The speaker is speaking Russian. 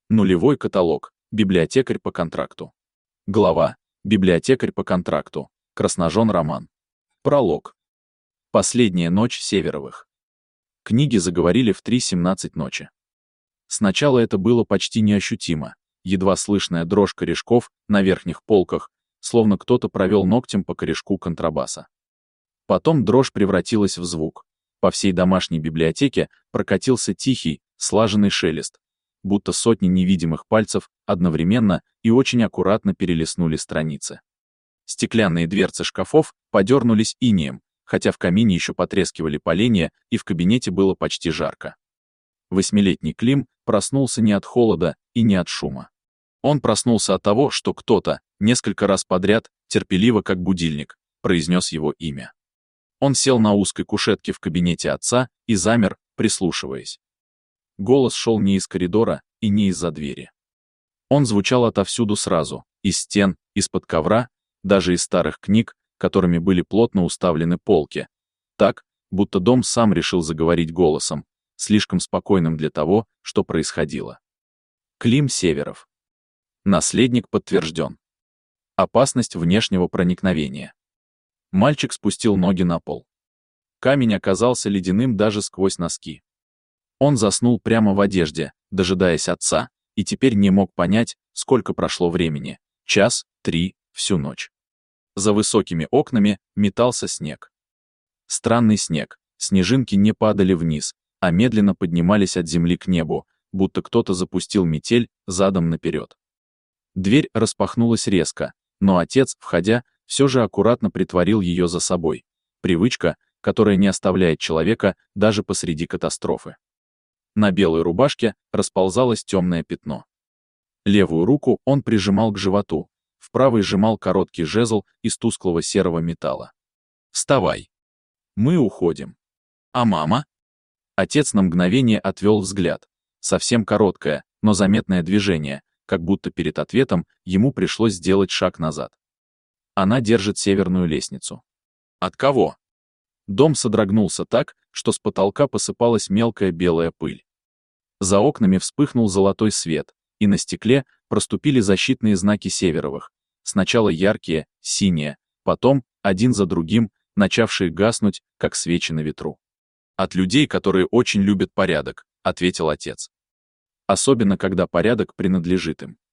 Нулевой каталог. Библиотекарь по контракту. Глава. Библиотекарь по контракту. Красножон роман. Пролог. Последняя ночь Северовых. Книги заговорили в 3:17 ночи. Сначала это было почти неощутимо, едва слышная дрожь корешков на верхних полках, словно кто-то провел ногтем по корешку контрабаса. Потом дрожь превратилась в звук. По всей домашней библиотеке прокатился тихий, слаженный шелест, будто сотни невидимых пальцев одновременно и очень аккуратно перелистнули страницы. Стеклянные дверцы шкафов подернулись инеем, хотя в камине еще потрескивали поленья и в кабинете было почти жарко. 8-летний Клим проснулся не от холода и не от шума. Он проснулся от того, что кто-то, несколько раз подряд, терпеливо как будильник, произнес его имя. Он сел на узкой кушетке в кабинете отца и замер, прислушиваясь. Голос шел не из коридора и не из-за двери. Он звучал отовсюду сразу, из стен, из-под ковра, даже из старых книг, которыми были плотно уставлены полки, так, будто дом сам решил заговорить голосом, слишком спокойным для того, что происходило. Клим Северов. Наследник подтвержден. Опасность внешнего проникновения. Мальчик спустил ноги на пол. Камень оказался ледяным даже сквозь носки. Он заснул прямо в одежде, дожидаясь отца, и теперь не мог понять, сколько прошло времени. Час, 3, всю ночь. За высокими окнами метался снег. Странный снег, снежинки не падали вниз, а медленно поднимались от земли к небу, будто кто-то запустил метель задом наперед. Дверь распахнулась резко, но отец, входя, все же аккуратно притворил ее за собой. Привычка, которая не оставляет человека даже посреди катастрофы. На белой рубашке расползалось темное пятно. Левую руку он прижимал к животу, в правой сжимал короткий жезл из тусклого серого металла. «Вставай! Мы уходим. А мама?» Отец на мгновение отвел взгляд. Совсем короткое, но заметное движение, как будто перед ответом ему пришлось сделать шаг назад. Она держит северную лестницу. От кого? Дом содрогнулся так, что с потолка посыпалась мелкая белая пыль. За окнами вспыхнул золотой свет, и на стекле проступили защитные знаки Северовых. Сначала яркие, синие, потом, один за другим, начавшие гаснуть, как свечи на ветру. «От людей, которые очень любят порядок», — ответил отец. «Особенно, когда порядок принадлежит им».